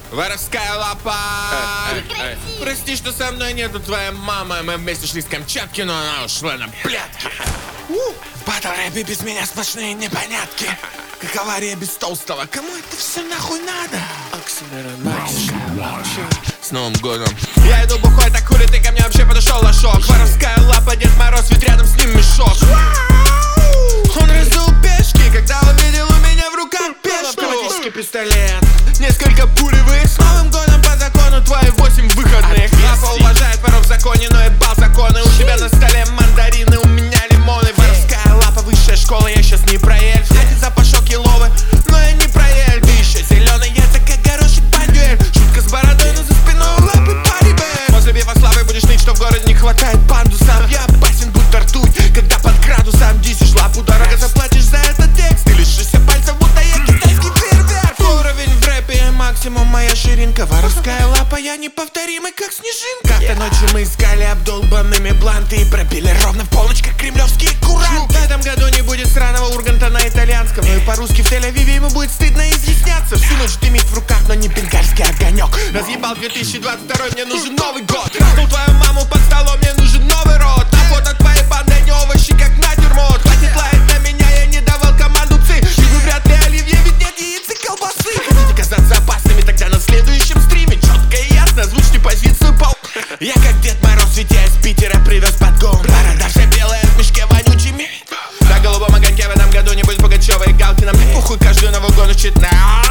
Воровская лапа. Прости, что со мной нету твоей мамы. Мы вместе шли с Камчатки, но она ушла на блядки. Батл рэпе без меня сплошные непонятки. Как авария без толстого. Кому это все нахуй надо? С Новым годом. Я иду бухой, так хули ты ко мне вообще подошел, лошок. Воровская лапа, Дед Мороз, ведь рядом с ним мешок. Он раздул пешки, когда увидел у меня в руках пешку. Автоматический пистолет, несколько пулевых. С Новым годом по закону твои 8 выходных. Лапа уважает воров в законе, но ебал законы. У тебя на столе мандарины, у меня лимоны. Воровская лапа, высшая школа, я сейчас не про эльф. Взять запашок еловы, но я не про эльф. Ты еще зеленый, яйца как горошек бандюэль. Шутка с бородой, но за спиной у лапы парибель. После бива славы будешь ныть, что в городе не хватает пандусов. Я опасен, будто ртуть, когда под градусом дисишь лапу. Дорого заплатишь за этот текст. Ты лишишься пальцев, будто я китайский фейерверк. Уровень в рэпе, максимум моя ширинка. Воровская лапа, я неповторимый, как снежинка. Как-то ночью мы искали обдолбанными бланты и пробили ровно в полночь, как кремлевские куранты. В этом году не будет сраного Урганта на итальянском, но и по-русски в Тель-Авиве ему будет стыдно изъясняться. Всю ночь дымит в руках, но не бенгальский огонек. Разъебал 2022, мне нужен Новый год. Раздул твою маму под столом, мне нужен новый рот. А фото твоей банды не овощи, как натюрморт. Хватит лаять на меня, я не давал команду ЦИ. И вы вряд ли оливье, ведь нет яиц и колбасы. Хотите казаться опасными, тогда на следующем стриме четко и ясно озвучьте позицию по... Я как Дед Мороз, ведь я из Питера привез подгон. Борода вся белая в мешке вонючими. На голубом огоньке в этом году не будет Пугачева и Галкина. Мне похуй, каждую Новый год учит на...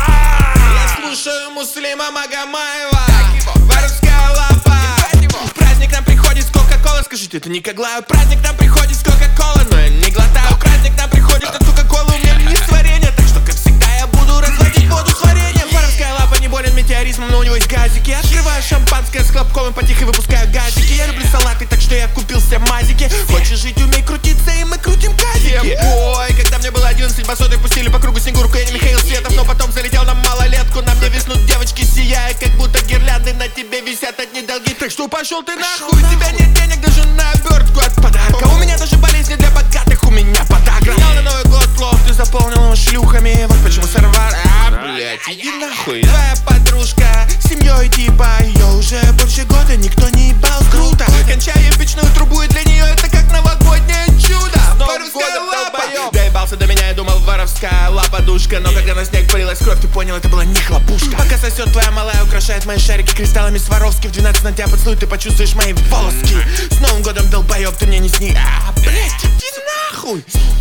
Я слушаю Муслима Магомаева. Воровская лапа. В праздник нам приходит с Кока-Кола. Скажите, это не Коглаю. Праздник нам приходит с Кока-Кола, но я не глотаю. Праздник нам приходит от Кока-Колы. У меня не сварение, так что, как всегда, я буду разводить воду с вареньем. Воровская лапа не болен метеоризмом, но у него есть газики. Открываю шампанское с хлопком и потихо выпускаю газики. Я люблю салаты, так что я купил себе мазики. Хочешь жить, умей крутиться, и мы крутим газики. Ой, когда мне было 11, басоты пустили по кругу Снегурку. Я не Михаил Светов, но потом залетел на малолетку. На мне виснут девочки, сияя, как будто гирлянды на тебе висят одни долги. Так что пошел ты нахуй, у тебя нет денег даже на обертку от подарка. У меня даже болезни для богатых, у меня подагра. Снял на Новый год плов, ты заполнил его шлюхами. Вот почему сорвал, блять, иди нахуй. Твоя подружка, семьей типа, ее уже больше года никто не ебал, круто. Кончаю печную трубу, и для нее это как новогоднее чудо. Воровская лапа. Доебался до меня, я думал, воровская лапа душка. Но когда на снег полилась кровь, ты понял, это была не хлопушка. Пока сосет твоя малая, украшает мои шарики кристаллами Сваровски. В 12 на тебя поцелуй, ты почувствуешь мои волоски. С Новым годом, долбоеб, ты мне не сни... блять, иди нахуй.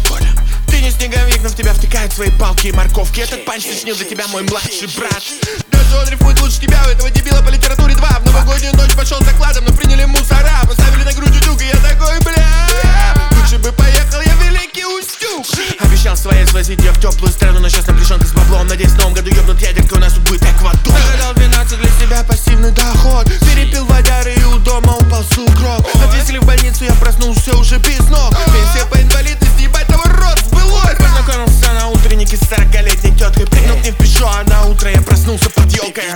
Ты не снеговик, но в тебя втыкают свои палки и морковки. Этот панч сочинил для тебя мой младший брат. Даже он рифмует лучше тебя, у этого дебила по литературе 2. В новогоднюю ночь пошел закладом, но приняли мусора. Поставили на грудь утюг, и я такой, бля. Лучше бы поехал, я великий Устюг. Обещал своей свозить ее в теплую страну, но сейчас напряженка с баблом. Надеюсь, в Новом году ебнут ядерка, у нас тут будет Эквадор. Загадал 12 для себя пассивный доход. Перепил водяры и у дома упал сугроб. Отвезли в больницу, я проснулся уже без ног. Пенсия по инвалидности, ебать того рот сбылось. Познакомился на утреннике с 40-летней теткой. Прыгнул мне в пешо, а на утро я проснулся под елкой.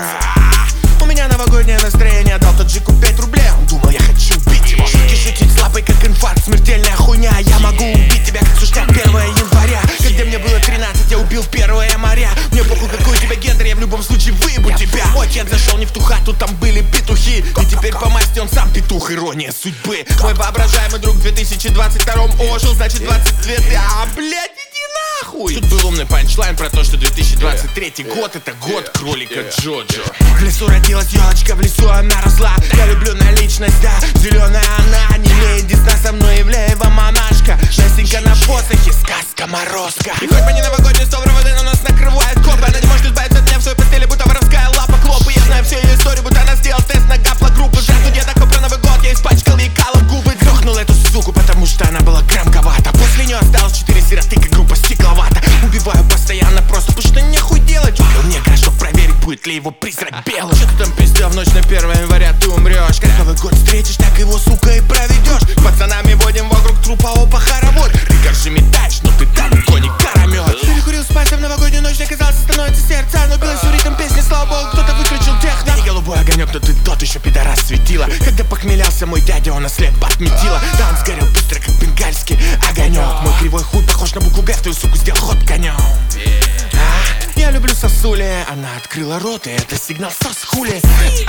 У меня новогоднее настроение, дал таджику 5 рублей. Он думал, я хочу убить его. Шутки шутить с лапой, как инфаркт, смертельная хуйня. Я могу убить тебя, как сушняк 1 января. Когда мне было 13, я убил 1 января. Мне похуй, какой у тебя гендер, я в любом случае выебу тебя. Мой кент зашел не в ту хату, там были петухи. И теперь по масти он сам петух, ирония судьбы. Мой воображаемый друг в 2022-м ожил, значит 20 лет. Блять, иди нахуй. Тут был умный панчлайн про то, что 2023 год это год кролика Джоджо. В лесу родилась елочка, в лесу она росла. Я люблю наличность, да, зеленая она. Не имеет десна со мной, Ивлеева монашка. Настенька на посохе, сказка Морозко. И хоть бы не новогодний стол воды, но нас накрывает копы. Она не может избавиться от меня в своей постели, будто воровская лапа клопы. Я знаю всю ее историю, будто она сделала тест на гаплогруппы. Здравствуй, я такой про Новый год, я испачкал ей калом губы. Грохнул эту суку, потому что она была громковата. После нее осталось 4 сироты, как группа Стекловата. Убиваю постоянно просто, потому что нехуй делать. Убил негра, чтоб проверить, будет ли его призрак белый. Что ты там пиздел в ночь на 1 января, ты умрешь. Как Новый год встретишь, так его, сука, и проведешь. Пацанами водим вокруг трупа, опа, хоровод. Ты горши метаешь, но ты далеко не карамет. Перекурил спать, а в новогоднюю ночь, оказался, становится сердце. Но билось в ритм песни, слава богу, кто-то выключил техно. Не голубой огонек, но ты тот еще пидорас светила. Когда похмелялся мой дядя, он след подметила. Да он сгорел быстро, как бенгальский огонек. Мой кривой хуй похож на букву Г, в твою суку сделал ход конем. Я люблю сосули. Она открыла рот, и это сигнал сос хули.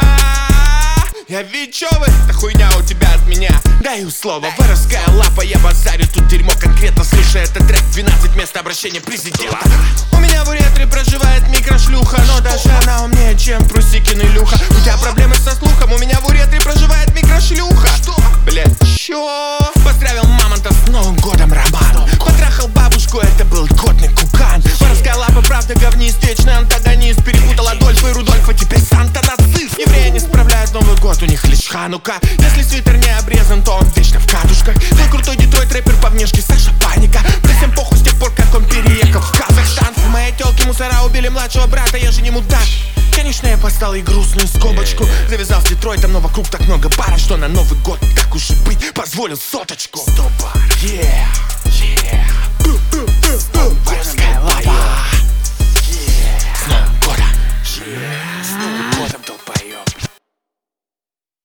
Я ведь чё вы? Это хуйня у тебя от меня. Даю слово, воровская лапа, я базарю тут дерьмо конкретно. Слушай, это трек 12 место обращения президента. У меня в уретре проживает микрошлюха, но даже она умнее, чем Прусикин Илюха. У тебя проблемы со слухом, у меня в уретре проживает микрошлюха. Что? Блять, чё? Поздравил мамонта с Новым годом Роману. Потрахал бабушку, это был годный кукан. Воровская лапа, правда говнист, вечный антагонист. Перепутал Адольфа и Рудольфа, теперь Санта-нацист. Евреи не справляют Новый год, у них лишь Ханука. Если свитер не обрезан, то он вечно в катушках. Твой крутой Детройт рэпер по внешке Саша Паника. Да всем похуй с тех пор, как он переехал в Казахстан. Мои тёлки мусора убили младшего брата, я же не мудак. Конечно, я поставил и грустную скобочку. Завязал с Детройтом, но вокруг так много пара, что на Новый год, так уж и быть, позволил соточку. Воровская лапа.